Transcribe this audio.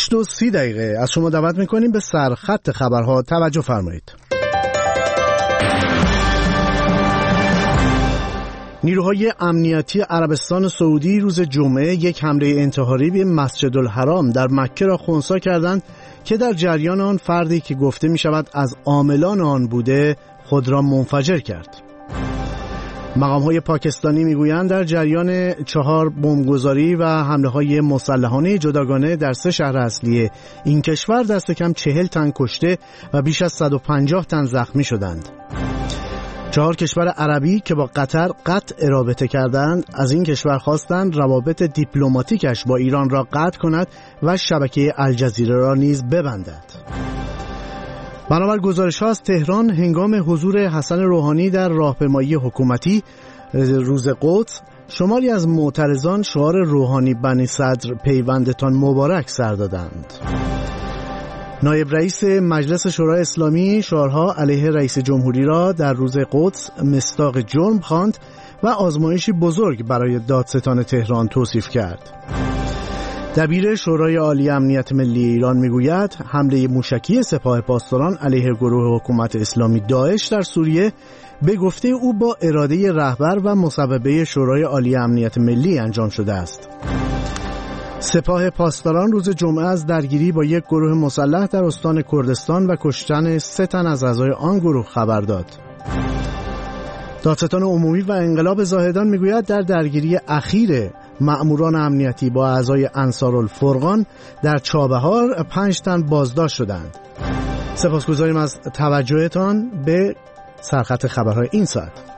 8:30 از شما دعوت میکنیم به سرخط خبرها توجه فرمایید. نیروهای امنیتی عربستان سعودی روز جمعه یک حمله انتحاری به مسجد الحرام در مکه را خنثی کردند که در جریان آن فردی که گفته می شود از عاملان آن بوده خود را منفجر کرد. مقام‌های پاکستانی میگویند در جریان 4 بمبگذاری و حمله‌های مسلحانه جداگانه در 3 شهر اصلی این کشور دست کم 40 تن کشته و بیش از 150 تن زخمی شدند. 4 کشور عربی که با قطر قطع رابطه کردند از این کشور خواستند روابط دیپلماتیکش با ایران را قطع کند و شبکه الجزیره را نیز ببندد. بنابر گزارش‌ها از تهران هنگام حضور حسن روحانی در راهپیمایی حکومتی روز قدس، شماری از معترضان شعار روحانی بنی صدر پیوندتان مبارک سر دادند. نایب رئیس مجلس شورای اسلامی شعارها علیه رئیس جمهوری را در روز قدس مصداق جرم خواند و آزمایشی بزرگ برای دادستان تهران توصیف کرد. دبیر شورای عالی امنیت ملی ایران میگوید حمله موشکی سپاه پاسداران علیه گروه حکومت اسلامی داعش در سوریه به گفته او با اراده رهبر و مصوبه شورای عالی امنیت ملی انجام شده است. سپاه پاسداران روز جمعه از درگیری با یک گروه مسلح در استان کردستان و کشتن 3 تن از اعضای آن گروه خبر داد. دادستان عمومی و انقلاب زاهدان میگوید در درگیری اخیر مأموران امنیتی با اعضای انصارالفرقان در چابهار 5 تن بازداشت شدند. سپاسگزاریم از توجهتان به سرخط خبرهای این ساعت.